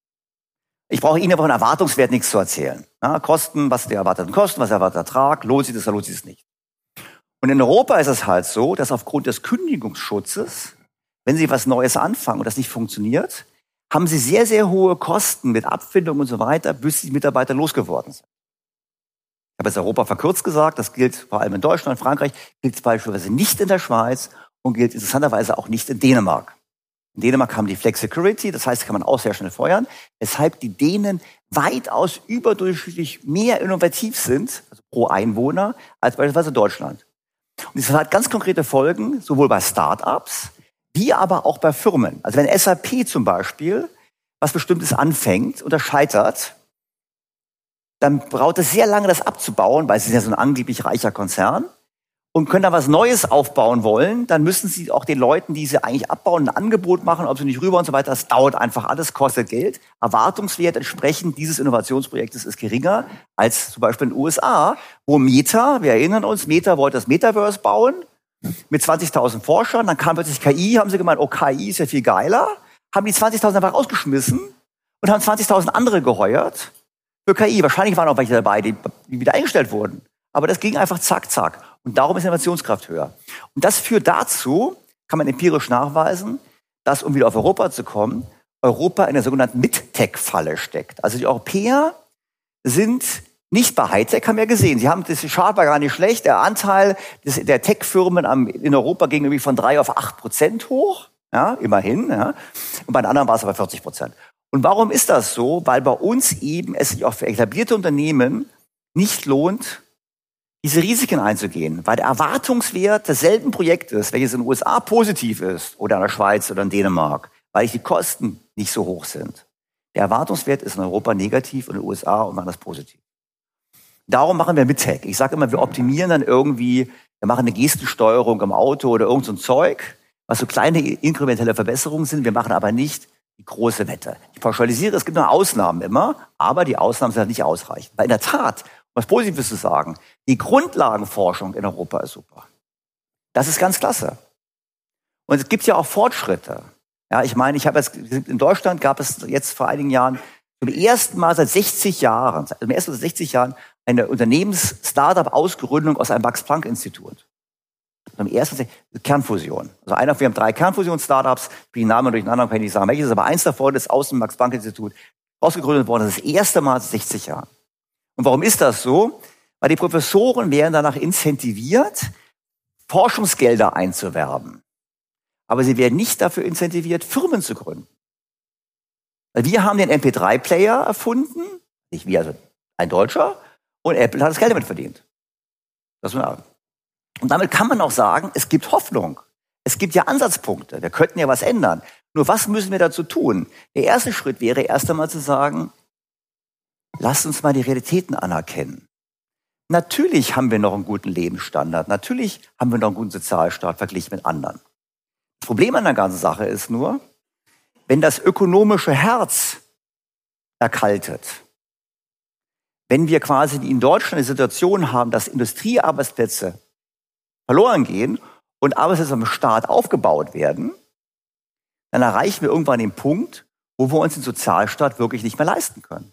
Ich brauche Ihnen aber von Erwartungswert nichts zu erzählen. Ja, Kosten, was die erwarteten Kosten, was der erwartete Ertrag, lohnt sich das oder lohnt sich das nicht. Und in Europa ist es halt so, dass aufgrund des Kündigungsschutzes, wenn Sie was Neues anfangen und das nicht funktioniert, haben Sie sehr, sehr hohe Kosten mit Abfindung und so weiter, bis die Mitarbeiter losgeworden sind. Ich habe jetzt Europa verkürzt gesagt, das gilt vor allem in Deutschland, Frankreich, gilt beispielsweise nicht in der Schweiz und gilt interessanterweise auch nicht in Dänemark. In Dänemark haben die Flexicurity, das heißt, kann man auch sehr schnell feuern, weshalb die Dänen weitaus überdurchschnittlich mehr innovativ sind, also pro Einwohner, als beispielsweise Deutschland. Und das hat ganz konkrete Folgen, sowohl bei Start-ups, wie aber auch bei Firmen. Also wenn S A P zum Beispiel was Bestimmtes anfängt und das scheitert, dann braucht es sehr lange, das abzubauen, weil sie sind ja so ein angeblich reicher Konzern und können da was Neues aufbauen wollen, dann müssen sie auch den Leuten, die sie eigentlich abbauen, ein Angebot machen, ob sie nicht rüber und so weiter. Das dauert einfach alles, kostet Geld. Erwartungswert entsprechend dieses Innovationsprojektes ist geringer als zum Beispiel in den U S A, wo Meta, wir erinnern uns, Meta wollte das Metaverse bauen mit zwanzigtausend Forschern. Dann kam plötzlich K I, haben sie gemeint, oh, K I ist ja viel geiler. Haben die zwanzigtausend einfach rausgeschmissen und haben zwanzigtausend andere geheuert für K I. Wahrscheinlich waren auch welche dabei, die, die wieder eingestellt wurden. Aber das ging einfach zack, zack. Und darum ist Innovationskraft höher. Und das führt dazu, kann man empirisch nachweisen, dass, um wieder auf Europa zu kommen, Europa in der sogenannten Mid-Tech-Falle steckt. Also die Europäer sind nicht bei Hightech, haben wir gesehen. Sie haben, das Chart war gar nicht schlecht, der Anteil des, der Tech-Firmen am, in Europa ging irgendwie von drei auf acht Prozent hoch. Ja, immerhin. Ja. Und bei den anderen war es aber vierzig Prozent. Und warum ist das so? Weil bei uns eben es sich auch für etablierte Unternehmen nicht lohnt, diese Risiken einzugehen, weil der Erwartungswert desselben Projektes, welches in den U S A positiv ist, oder in der Schweiz oder in Dänemark, weil die Kosten nicht so hoch sind. Der Erwartungswert ist in Europa negativ und in den U S A und anders positiv. Darum machen wir Mid-Tech. Ich sage immer, wir optimieren dann irgendwie, wir machen eine Gestensteuerung im Auto oder irgend so ein Zeug, was so kleine inkrementelle Verbesserungen sind. Wir machen aber nicht die große Wette. Ich pauschalisiere, es gibt nur Ausnahmen immer, aber die Ausnahmen sind halt nicht ausreichend. Weil in der Tat, was Positives zu sagen, die Grundlagenforschung in Europa ist super. Das ist ganz klasse. Und es gibt ja auch Fortschritte. Ja, ich meine, ich habe jetzt, in Deutschland gab es jetzt vor einigen Jahren zum ersten Mal seit sechzig Jahren, zum ersten Mal seit sechzig Jahren eine Unternehmens-Startup-Ausgründung aus einem Max-Planck-Institut. Zum ersten Kernfusion. Also einer, wir haben drei Kernfusions-Startups, die Namen durcheinander kann ich nicht sagen, welches, aber eins davon ist aus dem Max-Planck-Institut ausgegründet worden. Das ist das erste Mal seit sechzig Jahren. Und warum ist das so? Weil die Professoren werden danach incentiviert, Forschungsgelder einzuwerben. Aber sie werden nicht dafür incentiviert, Firmen zu gründen. Weil wir haben den M P drei Player erfunden, nicht wir, also ein Deutscher, und Apple hat das Geld damit verdient. Das war, und damit kann man auch sagen, es gibt Hoffnung. Es gibt ja Ansatzpunkte. Wir könnten ja was ändern. Nur was müssen wir dazu tun? Der erste Schritt wäre erst einmal zu sagen, lasst uns mal die Realitäten anerkennen. Natürlich haben wir noch einen guten Lebensstandard. Natürlich haben wir noch einen guten Sozialstaat verglichen mit anderen. Das Problem an der ganzen Sache ist nur, wenn das ökonomische Herz erkaltet, wenn wir quasi in Deutschland eine Situation haben, dass Industriearbeitsplätze verloren gehen und Arbeitsplätze im Staat aufgebaut werden, dann erreichen wir irgendwann den Punkt, wo wir uns den Sozialstaat wirklich nicht mehr leisten können.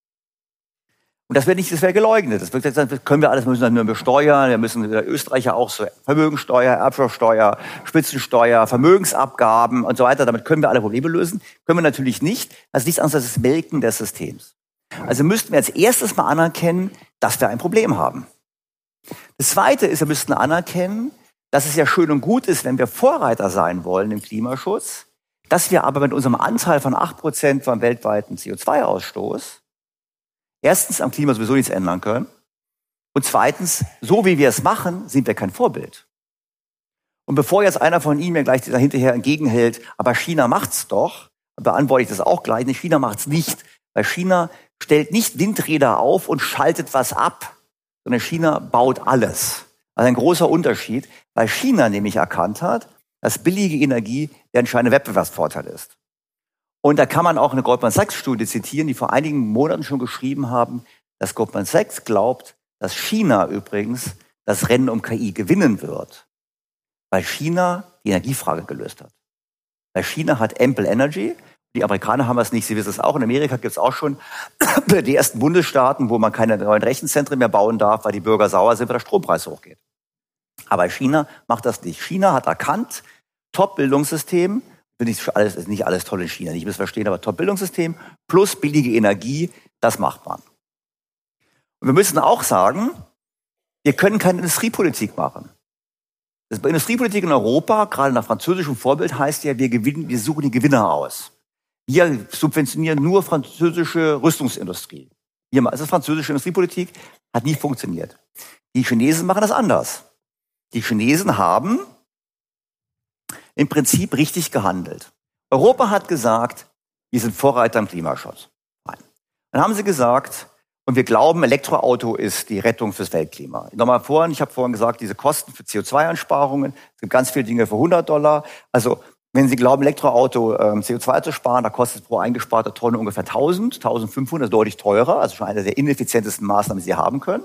Und das wird nicht, das wäre geleugnet. Das, wird, das können wir alles, müssen dann nur besteuern. Wir müssen der Österreicher auch so Vermögensteuer, Erbschaftssteuer, Spitzensteuer, Vermögensabgaben und so weiter. Damit können wir alle Probleme lösen. Können wir natürlich nicht. Das ist nichts anderes als das Melken des Systems. Also müssten wir als erstes mal anerkennen, dass wir ein Problem haben. Das Zweite ist, wir müssten anerkennen, dass es ja schön und gut ist, wenn wir Vorreiter sein wollen im Klimaschutz, dass wir aber mit unserem Anteil von acht Prozent vom weltweiten C O zwei Ausstoß erstens am Klima sowieso nichts ändern können und zweitens, so wie wir es machen, sind wir kein Vorbild. Und bevor jetzt einer von Ihnen mir gleich hinterher entgegenhält, aber China macht's doch, beantworte ich das auch gleich nicht. China macht's nicht, weil China stellt nicht Windräder auf und schaltet was ab, sondern China baut alles. Also ein großer Unterschied, weil China nämlich erkannt hat, dass billige Energie der entscheidende Wettbewerbsvorteil ist. Und da kann man auch eine Goldman Sachs-Studie zitieren, die vor einigen Monaten schon geschrieben haben, dass Goldman Sachs glaubt, dass China übrigens das Rennen um K I gewinnen wird, weil China die Energiefrage gelöst hat. Weil China hat ample Energy, die Amerikaner haben es nicht, Sie wissen es auch, in Amerika gibt es auch schon die ersten Bundesstaaten, wo man keine neuen Rechenzentren mehr bauen darf, weil die Bürger sauer sind, weil der Strompreis hochgeht. Aber China macht das nicht. China hat erkannt, Top-Bildungssystem, nicht alles, ist nicht alles toll in China, nicht missverstehen, aber Top-Bildungssystem plus billige Energie, das macht man. Und wir müssen auch sagen, wir können keine Industriepolitik machen. Das bei Industriepolitik in Europa, gerade nach französischem Vorbild, heißt ja, wir gewinnen, wir suchen die Gewinner aus. Wir subventionieren nur französische Rüstungsindustrie. Hier mal, es ist französische Industriepolitik, hat nie funktioniert. Die Chinesen machen das anders. Die Chinesen haben im Prinzip richtig gehandelt. Europa hat gesagt, wir sind Vorreiter im Klimaschutz. Nein. Dann haben sie gesagt, und wir glauben, Elektroauto ist die Rettung fürs Weltklima. Nochmal vorhin, ich habe vorhin gesagt, diese Kosten für C O zwei Einsparungen, es gibt ganz viele Dinge für hundert Dollar. Also wenn Sie glauben, Elektroauto ähm, C O zwei zu sparen, da kostet es pro eingesparte Tonne ungefähr tausend, eintausendfünfhundert, deutlich teurer, also schon eine der ineffizientesten Maßnahmen, die Sie haben können.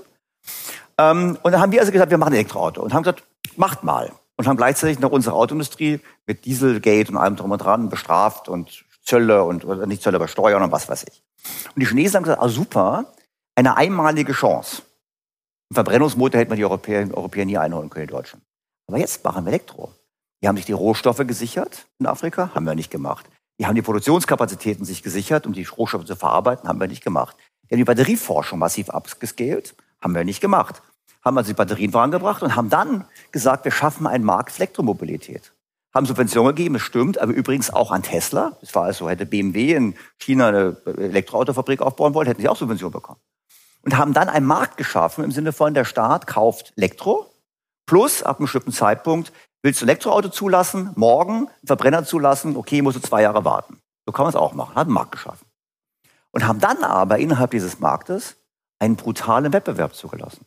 Ähm, und dann haben wir also gesagt, wir machen ein Elektroauto und haben gesagt, macht mal. Und haben gleichzeitig noch unsere Autoindustrie mit Dieselgate und allem drum und dran bestraft und Zölle und, oder nicht Zölle, aber Steuern und was weiß ich. Und die Chinesen haben gesagt, ah super, eine einmalige Chance. Ein Verbrennungsmotor hätte man die Europäer, Europäer nie einholen können in Deutschland. Aber jetzt machen wir Elektro. Die haben sich die Rohstoffe gesichert in Afrika, haben wir nicht gemacht. Die haben die Produktionskapazitäten sich gesichert, um die Rohstoffe zu verarbeiten, haben wir nicht gemacht. Die haben die Batterieforschung massiv abgescaled, haben wir nicht gemacht. Haben also die Batterien vorangebracht und haben dann gesagt, wir schaffen einen Markt für Elektromobilität. Haben Subventionen gegeben, das stimmt, aber übrigens auch an Tesla. Das war also, hätte B M W in China eine Elektroautofabrik aufbauen wollen, hätten sie auch Subventionen bekommen. Und haben dann einen Markt geschaffen im Sinne von, der Staat kauft Elektro, plus ab einem bestimmten Zeitpunkt willst du ein Elektroauto zulassen, morgen einen Verbrenner zulassen, okay, musst du zwei Jahre warten. So kann man es auch machen, hat einen Markt geschaffen. Und haben dann aber innerhalb dieses Marktes einen brutalen Wettbewerb zugelassen.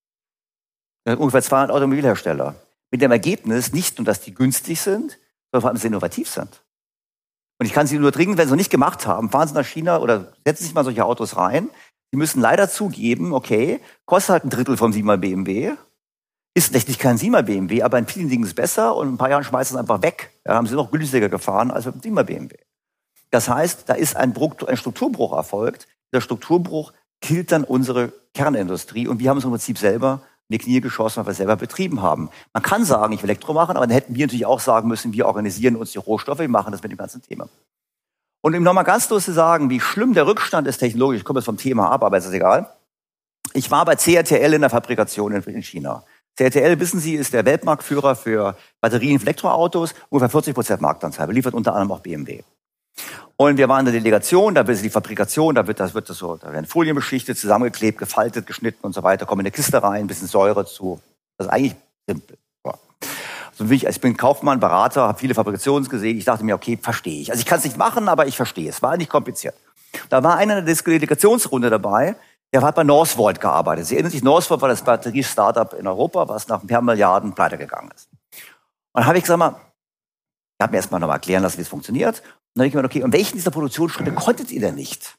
Ungefähr zweihundert Automobilhersteller. Mit dem Ergebnis nicht nur, dass die günstig sind, sondern vor allem, dass sie innovativ sind. Und ich kann Sie nur dringend, wenn Sie es noch nicht gemacht haben, fahren Sie nach China oder setzen sich mal solche Autos rein. Sie müssen leider zugeben, okay, kostet halt ein Drittel vom siebener B M W, ist technisch kein siebener B M W, aber in vielen Dingen ist es besser und in ein paar Jahren schmeißen sie es einfach weg. Ja, haben sie noch günstiger gefahren als mit dem siebener B M W. Das heißt, da ist ein, Bruch, ein Strukturbruch erfolgt. Der Strukturbruch killt dann unsere Kernindustrie und wir haben es im Prinzip selber in die Knie geschossen, weil wir es selber betrieben haben. Man kann sagen, ich will Elektro machen, aber dann hätten wir natürlich auch sagen müssen, wir organisieren uns die Rohstoffe, wir machen das mit dem ganzen Thema. Und um nochmal ganz los zu sagen, wie schlimm der Rückstand ist technologisch, ich komme jetzt vom Thema ab, aber es ist egal. Ich war bei C A T L in der Fabrikation in China. C A T L, wissen Sie, ist der Weltmarktführer für Batterien für Elektroautos, ungefähr vierzig Prozent Marktanteil, beliefert unter anderem auch B M W. Und wir waren in der Delegation, da wird die Fabrikation, da wird das, wird das so, da werden Folien beschichtet, zusammengeklebt, gefaltet, geschnitten und so weiter, kommen in eine Kiste rein, ein bisschen Säure zu. Das ist eigentlich simpel. Ja. Also ich, ich bin Kaufmann, Berater, habe viele Fabrikationen gesehen. Ich dachte mir, okay, verstehe ich. Also ich kann es nicht machen, aber ich verstehe es. War nicht kompliziert. Da war einer in der Delegationsrunde dabei, der hat bei Northvolt gearbeitet. Sie erinnern sich, Northvolt war das Batterie-Startup in Europa, was nach ein paar Milliarden pleite gegangen ist. Und dann habe ich gesagt, mal, ich habe mir erst mal nochmal erklären lassen, wie es funktioniert. Und dann habe ich gemeint, okay, und welchen dieser Produktionsschritte konntet ihr denn nicht?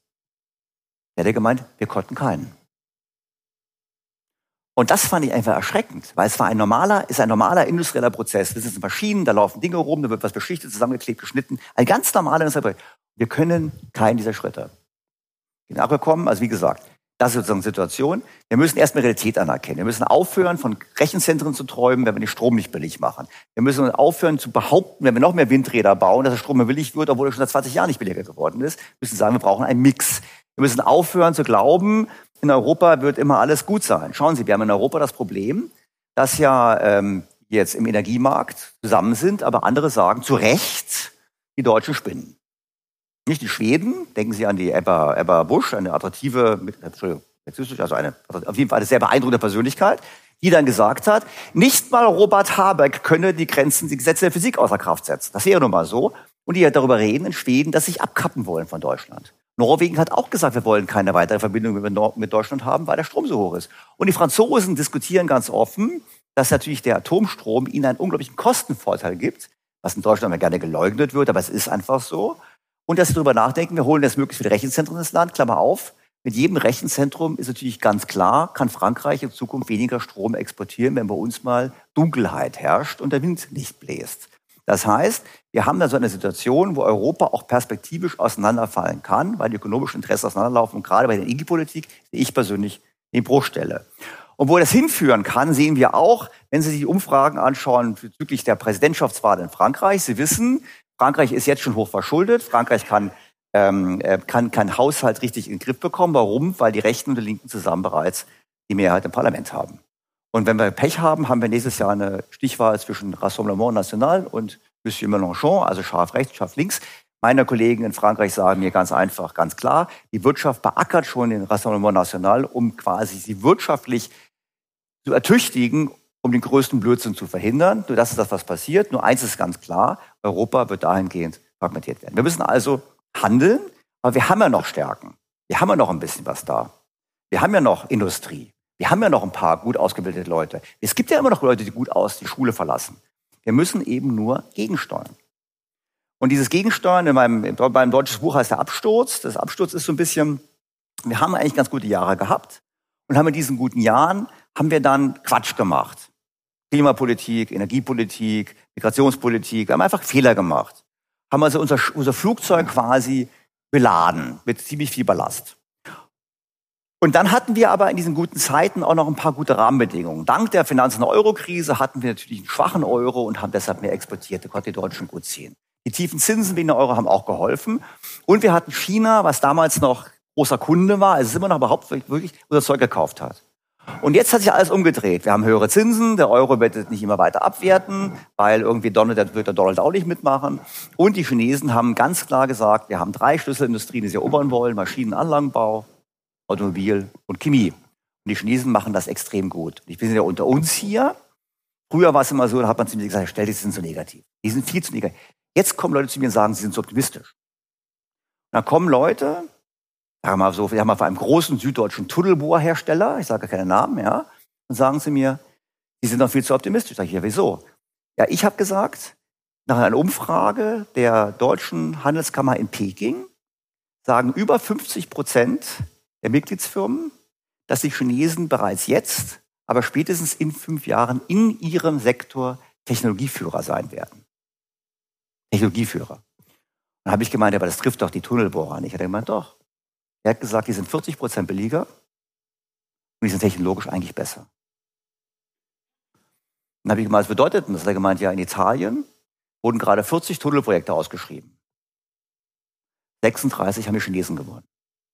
Der hat gemeint, wir konnten keinen. Und das fand ich einfach erschreckend, weil es war ein normaler, ist ein normaler industrieller Prozess. Das sind Maschinen, da laufen Dinge rum, da wird was beschichtet, zusammengeklebt, geschnitten. Ein ganz normaler industrieller Prozess. Wir können keinen dieser Schritte. Nachgekommen, also wie gesagt, das ist sozusagen die Situation. Wir müssen erstmal Realität anerkennen. Wir müssen aufhören, von Rechenzentren zu träumen, wenn wir den Strom nicht billig machen. Wir müssen aufhören zu behaupten, wenn wir noch mehr Windräder bauen, dass der Strom mehr billig wird, obwohl er schon seit zwanzig Jahren nicht billiger geworden ist. Wir müssen sagen, wir brauchen einen Mix. Wir müssen aufhören zu glauben, in Europa wird immer alles gut sein. Schauen Sie, wir haben in Europa das Problem, dass ja ähm, jetzt im Energiemarkt zusammen sind, aber andere sagen zu Recht, die Deutschen spinnen. Nicht die Schweden, denken Sie an die Ebba, Ebba Busch, eine attraktive, Entschuldigung, also eine, auf jeden Fall eine sehr beeindruckende Persönlichkeit, die dann gesagt hat, nicht mal Robert Habeck könne die Grenzen, die Gesetze der Physik außer Kraft setzen. Das wäre nun mal so. Und die halt darüber reden in Schweden, dass sie sich abkappen wollen von Deutschland. Norwegen hat auch gesagt, wir wollen keine weitere Verbindung mit Deutschland haben, weil der Strom so hoch ist. Und die Franzosen diskutieren ganz offen, dass natürlich der Atomstrom ihnen einen unglaublichen Kostenvorteil gibt, was in Deutschland immer gerne geleugnet wird, aber es ist einfach so. Und dass sie darüber nachdenken, wir holen jetzt möglichst viele Rechenzentren ins Land, Klammer auf. Mit jedem Rechenzentrum ist natürlich ganz klar, kann Frankreich in Zukunft weniger Strom exportieren, wenn bei uns mal Dunkelheit herrscht und der Wind nicht bläst. Das heißt, wir haben da so eine Situation, wo Europa auch perspektivisch auseinanderfallen kann, weil die ökonomischen Interessen auseinanderlaufen. Und gerade bei der Energiepolitik sehe ich persönlich die Bruchstelle. Und wo das hinführen kann, sehen wir auch, wenn Sie sich die Umfragen anschauen bezüglich der Präsidentschaftswahl in Frankreich. Sie wissen, Frankreich ist jetzt schon hoch verschuldet. Frankreich kann ähm, kann keinen Haushalt richtig in den Griff bekommen. Warum? Weil die Rechten und die Linken zusammen bereits die Mehrheit im Parlament haben. Und wenn wir Pech haben, haben wir nächstes Jahr eine Stichwahl zwischen Rassemblement National und Monsieur Mélenchon, also scharf rechts, scharf links. Meine Kollegen in Frankreich sagen mir ganz einfach, ganz klar, die Wirtschaft beackert schon den Rassemblement National, um quasi sie wirtschaftlich zu ertüchtigen, um den größten Blödsinn zu verhindern. Nur das ist das, was passiert. Nur eins ist ganz klar, Europa wird dahingehend fragmentiert werden. Wir müssen also handeln, aber wir haben ja noch Stärken. Wir haben ja noch ein bisschen was da. Wir haben ja noch Industrie. Wir haben ja noch ein paar gut ausgebildete Leute. Es gibt ja immer noch Leute, die gut aus die Schule verlassen. Wir müssen eben nur gegensteuern. Und dieses Gegensteuern, in meinem, in meinem deutschen Buch heißt der Absturz. Das Absturz ist so ein bisschen, wir haben eigentlich ganz gute Jahre gehabt und haben in diesen guten Jahren, haben wir dann Quatsch gemacht. Klimapolitik, Energiepolitik, Migrationspolitik. Wir haben einfach Fehler gemacht. Haben also unser, unser Flugzeug quasi beladen mit ziemlich viel Ballast. Und dann hatten wir aber in diesen guten Zeiten auch noch ein paar gute Rahmenbedingungen. Dank der Finanz- und Euro-Krise hatten wir natürlich einen schwachen Euro und haben deshalb mehr exportiert. Da konnten die Deutschen gut ziehen. Die tiefen Zinsen wegen der Euro haben auch geholfen. Und wir hatten China, was damals noch großer Kunde war, also es immer noch überhaupt wirklich unser Zeug gekauft hat. Und jetzt hat sich alles umgedreht. Wir haben höhere Zinsen, der Euro wird nicht immer weiter abwerten, weil irgendwie Donald, wird der Donald auch nicht mitmachen. Und die Chinesen haben ganz klar gesagt, wir haben drei Schlüsselindustrien, die sie erobern wollen, Maschinenanlagenbau, Automobil und Chemie. Und die Chinesen machen das extrem gut. Ich bin ja unter uns hier. Früher war es immer so, da hat man zu mir gesagt, stell, die sind so negativ. Die sind viel zu negativ. Jetzt kommen Leute zu mir und sagen, sie sind so optimistisch. Und dann kommen Leute, sagen wir mal so, wir haben mal vor einem großen süddeutschen Tunnelbohrhersteller, ich sage keine Namen, ja, und sagen zu mir, die sind noch viel zu optimistisch. Sag ich, ja, wieso? Ja, ich habe gesagt, nach einer Umfrage der deutschen Handelskammer in Peking sagen über fünfzig Prozent der Mitgliedsfirmen, dass die Chinesen bereits jetzt, aber spätestens in fünf Jahren in ihrem Sektor Technologieführer sein werden. Technologieführer. Dann habe ich gemeint, aber das trifft doch die Tunnelbohrer nicht. Er hat gemeint, doch. Er hat gesagt, die sind vierzig Prozent billiger und die sind technologisch eigentlich besser. Dann habe ich gemeint, was bedeutet denn das? Hat er gemeint, ja, in Italien wurden gerade vierzig Tunnelprojekte ausgeschrieben. sechsunddreißig haben die Chinesen gewonnen.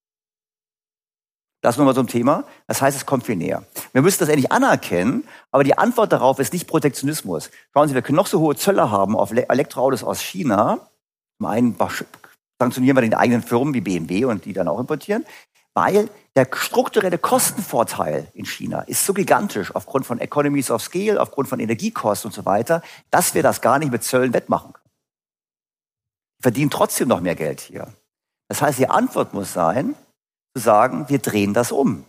Das ist nochmal so ein Thema. Das heißt, es kommt viel näher. Wir müssen das endlich anerkennen, aber die Antwort darauf ist nicht Protektionismus. Schauen Sie, wir können noch so hohe Zölle haben auf Elektroautos aus China. Zum einen sanktionieren wir den eigenen Firmen wie B M W und die dann auch importieren, weil der strukturelle Kostenvorteil in China ist so gigantisch aufgrund von Economies of Scale, aufgrund von Energiekosten und so weiter, dass wir das gar nicht mit Zöllen wettmachen können. Wir verdienen trotzdem noch mehr Geld hier. Das heißt, die Antwort muss sein, zu sagen, wir drehen das um.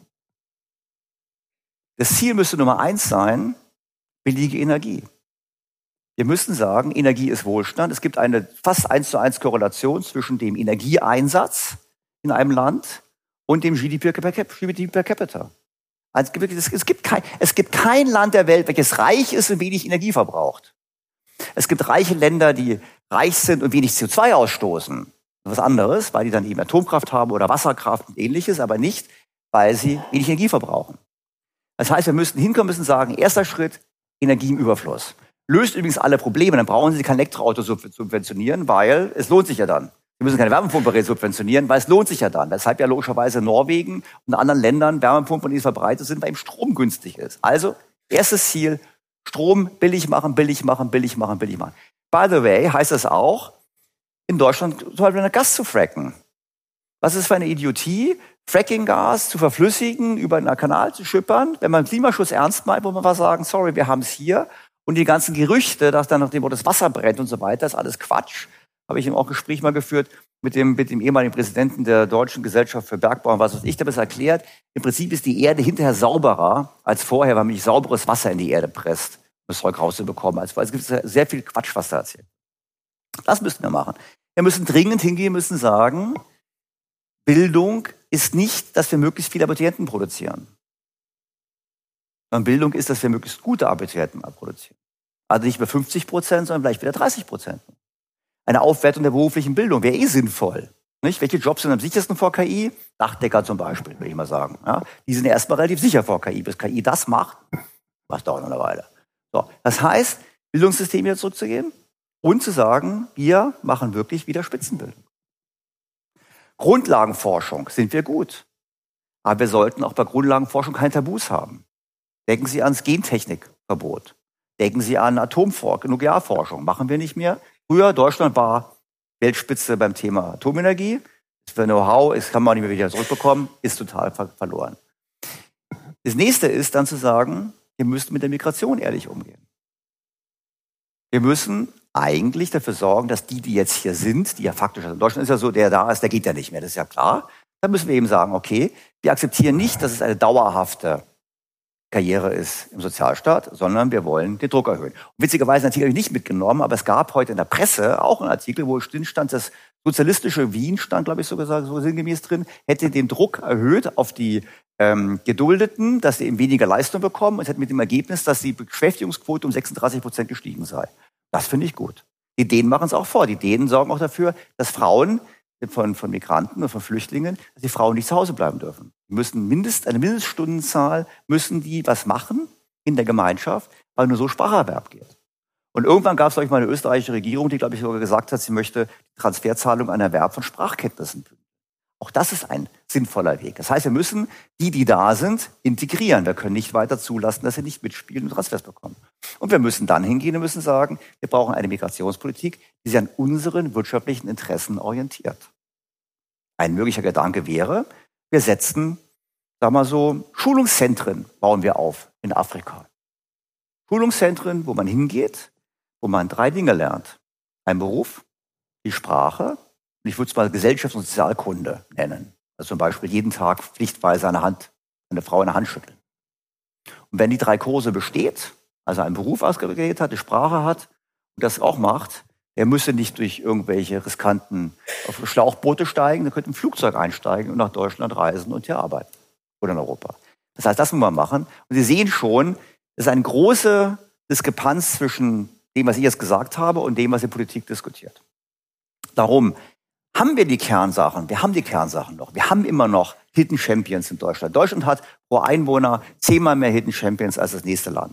Das Ziel müsste Nummer eins sein, billige Energie. Wir müssen sagen, Energie ist Wohlstand. Es gibt eine fast eins zu eins Korrelation zwischen dem Energieeinsatz in einem Land und dem G D P per capita. Also es gibt kein, es gibt kein Land der Welt, welches reich ist und wenig Energie verbraucht. Es gibt reiche Länder, die reich sind und wenig C O zwei ausstoßen. Was anderes, weil die dann eben Atomkraft haben oder Wasserkraft und ähnliches, aber nicht, weil sie wenig Energie verbrauchen. Das heißt, wir müssten hinkommen, müssen sagen, erster Schritt, Energie im Überfluss. Löst übrigens alle Probleme, dann brauchen Sie kein Elektroauto subventionieren, weil es lohnt sich ja dann. Sie müssen keine Wärmepumpe subventionieren, weil es lohnt sich ja dann. Weshalb ja logischerweise in Norwegen und in anderen Ländern Wärmepumpen, die verbreitet sind, weil eben Strom günstig ist. Also, erstes Ziel, Strom billig machen, billig machen, billig machen, billig machen. By the way, heißt das auch, in Deutschland zum Beispiel eine Gas zu fracken. Was ist für eine Idiotie, Fracking-Gas zu verflüssigen, über einen Kanal zu schippern? Wenn man Klimaschutz ernst meint, muss man was sagen, sorry, wir haben es hier. Und die ganzen Gerüchte, dass dann nachdem das Wasser brennt und so weiter, ist alles Quatsch. Habe ich eben auch ein Gespräch mal geführt mit dem, mit dem ehemaligen Präsidenten der Deutschen Gesellschaft für Bergbau und was weiß ich, der hat das erklärt. Im Prinzip ist die Erde hinterher sauberer als vorher, weil man nicht sauberes Wasser in die Erde presst, um das Zeug rauszubekommen. Also es gibt sehr viel Quatsch, was da erzählt. Das müssten wir machen. Wir müssen dringend hingehen, müssen sagen, Bildung ist nicht, dass wir möglichst viele Abiturienten produzieren. Sondern Bildung ist, dass wir möglichst gute Abiturienten produzieren. Also nicht mehr fünfzig Prozent, sondern vielleicht wieder dreißig Prozent. Eine Aufwertung der beruflichen Bildung wäre eh sinnvoll. Nicht? Welche Jobs sind am sichersten vor K I? Dachdecker zum Beispiel, würde ich mal sagen. Ja, die sind erstmal relativ sicher vor K I. Bis K I das macht, was dauert noch eine Weile. So, das heißt, Bildungssystem wieder zurückzugehen und zu sagen, wir machen wirklich wieder Spitzenbildung. Grundlagenforschung sind wir gut. Aber wir sollten auch bei Grundlagenforschung keine Tabus haben. Denken Sie ans Gentechnikverbot. Denken Sie an Atomforschung, Nuklearforschung. Machen wir nicht mehr. Früher, Deutschland war Weltspitze beim Thema Atomenergie. Das für Know-how, das kann man nicht mehr wieder zurückbekommen, ist total ver- verloren. Das nächste ist dann zu sagen, wir müssen mit der Migration ehrlich umgehen. Wir müssen eigentlich dafür sorgen, dass die, die jetzt hier sind, die ja faktisch, also in Deutschland ist ja so, der da ist, der geht ja nicht mehr, das ist ja klar. Dann müssen wir eben sagen, okay, wir akzeptieren nicht, dass es eine dauerhafte Karriere ist im Sozialstaat, sondern wir wollen den Druck erhöhen. Und witzigerweise einen Artikel habe ich nicht mitgenommen, aber es gab heute in der Presse auch einen Artikel, wo drin stand, das sozialistische Wien, stand, glaube ich, so gesagt, so sinngemäß drin, hätte den Druck erhöht auf die ähm, Geduldeten, dass sie eben weniger Leistung bekommen und es hätte mit dem Ergebnis, dass die Beschäftigungsquote um sechsunddreißig Prozent gestiegen sei. Das finde ich gut. Die Dänen machen es auch vor. Die Dänen sorgen auch dafür, dass Frauen von, von Migranten und von Flüchtlingen, dass die Frauen nicht zu Hause bleiben dürfen. Die müssen mindest, eine Mindeststundenzahl müssen die was machen in der Gemeinschaft, weil nur so Spracherwerb geht. Und irgendwann gab es, glaube ich, mal eine österreichische Regierung, die, glaube ich, sogar gesagt hat, sie möchte die Transferzahlung an Erwerb von Sprachkenntnissen. Auch das ist ein sinnvoller Weg. Das heißt, wir müssen die, die da sind, integrieren. Wir können nicht weiter zulassen, dass sie nicht mitspielen und Transfers bekommen. Und wir müssen dann hingehen und müssen sagen, wir brauchen eine Migrationspolitik, die sich an unseren wirtschaftlichen Interessen orientiert. Ein möglicher Gedanke wäre, wir setzen, sagen wir mal so, Schulungszentren bauen wir auf in Afrika. Schulungszentren, wo man hingeht, wo man drei Dinge lernt. Ein Beruf, die Sprache, und ich würde es mal Gesellschafts- und Sozialkunde nennen. Also zum Beispiel jeden Tag pflichtweise eine Hand, eine Frau eine Hand schütteln. Und wenn die drei Kurse besteht, also einen Beruf ausgewählt hat, eine Sprache hat und das auch macht, der müsse nicht durch irgendwelche riskanten auf Schlauchboote steigen, der könnte im Flugzeug einsteigen und nach Deutschland reisen und hier arbeiten. Oder in Europa. Das heißt, das muss man machen. Und Sie sehen schon, es ist eine große Diskrepanz zwischen dem, was ich jetzt gesagt habe, und dem, was die Politik diskutiert. Darum haben wir die Kernsachen, wir haben die Kernsachen noch. Wir haben immer noch Hidden Champions in Deutschland. Deutschland hat pro Einwohner zehnmal mehr Hidden Champions als das nächste Land.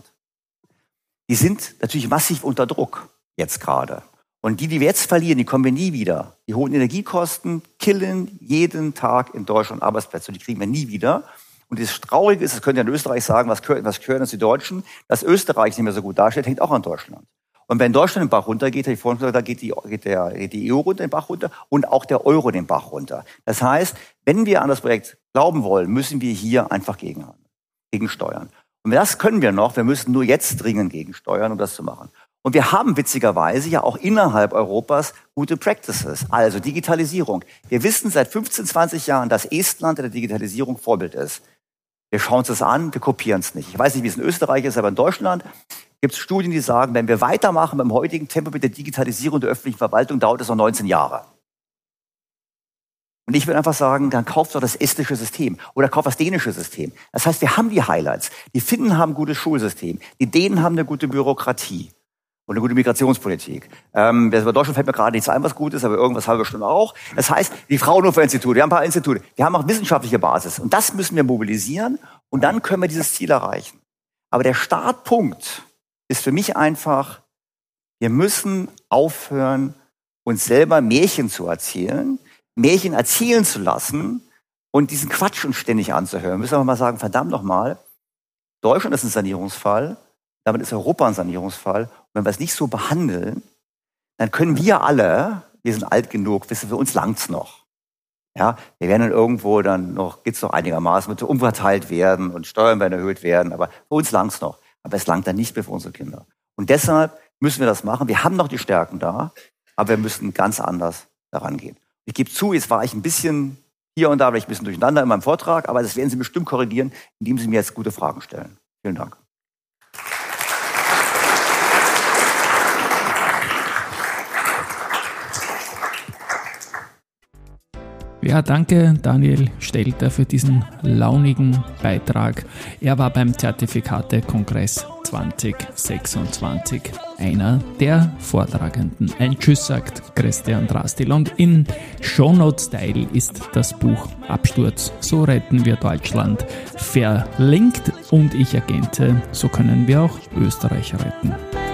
Die sind natürlich massiv unter Druck, jetzt gerade. Und die, die wir jetzt verlieren, die kommen wir nie wieder. Die hohen Energiekosten killen jeden Tag in Deutschland Arbeitsplätze. Und die kriegen wir nie wieder. Und das Traurige ist, das könnt ihr in Österreich sagen, was gehört, was gehören uns die Deutschen, dass Österreich nicht mehr so gut dasteht, hängt auch an Deutschland. Und wenn Deutschland den Bach runtergeht, habe ich vorhin gesagt, da geht die, geht, der, geht die E U runter den Bach runter und auch der Euro den Bach runter. Das heißt, wenn wir an das Projekt glauben wollen, müssen wir hier einfach gegenhandeln, gegensteuern. Und das können wir noch, wir müssen nur jetzt dringend gegensteuern, um das zu machen. Und wir haben witzigerweise ja auch innerhalb Europas gute Practices, also Digitalisierung. Wir wissen seit fünfzehn, zwanzig Jahren, dass Estland in der Digitalisierung Vorbild ist. Wir schauen uns das an, wir kopieren es nicht. Ich weiß nicht, wie es in Österreich ist, aber in Deutschland gibt es Studien, die sagen, wenn wir weitermachen beim heutigen Tempo mit der Digitalisierung der öffentlichen Verwaltung, dauert es noch neunzehn Jahre. Und ich würde einfach sagen, dann kauft doch das estische System oder kauft das dänische System. Das heißt, wir haben die Highlights. Die Finnen haben ein gutes Schulsystem. Die Dänen haben eine gute Bürokratie und eine gute Migrationspolitik. Ähm, bei Deutschland fällt mir gerade nichts ein, was gut ist, aber irgendwas haben wir bestimmt auch. Das heißt, die Fraunhofer-Institute, wir haben ein paar Institute, wir haben auch wissenschaftliche Basis. Und das müssen wir mobilisieren und dann können wir dieses Ziel erreichen. Aber der Startpunkt ist für mich einfach, wir müssen aufhören, uns selber Märchen zu erzählen, Märchen erzählen zu lassen und diesen Quatsch uns ständig anzuhören. Wir müssen aber mal sagen, verdammt nochmal, Deutschland ist ein Sanierungsfall, Damit ist Europa ein Sanierungsfall. Und wenn wir es nicht so behandeln, dann können wir alle, wir sind alt genug, wissen, für uns langt's noch. Ja, wir werden dann irgendwo dann noch, geht's noch einigermaßen, wird so umverteilt werden und Steuern werden erhöht werden, aber für uns langt's noch. Aber es langt dann nicht mehr für unsere Kinder. Und deshalb müssen wir das machen. Wir haben noch die Stärken da, aber wir müssen ganz anders daran gehen. Ich gebe zu, jetzt war ich ein bisschen hier und da, vielleicht ein bisschen durcheinander in meinem Vortrag, aber das werden Sie bestimmt korrigieren, indem Sie mir jetzt gute Fragen stellen. Vielen Dank. Ja, danke Daniel Stelter für diesen launigen Beitrag. Er war beim Zertifikate-Kongress zwanzig sechsundzwanzig einer der Vortragenden. Ein Tschüss sagt Christian Drastil und in Shownote-Style ist das Buch Absturz, so retten wir Deutschland verlinkt und ich ergänze, so können wir auch Österreich retten.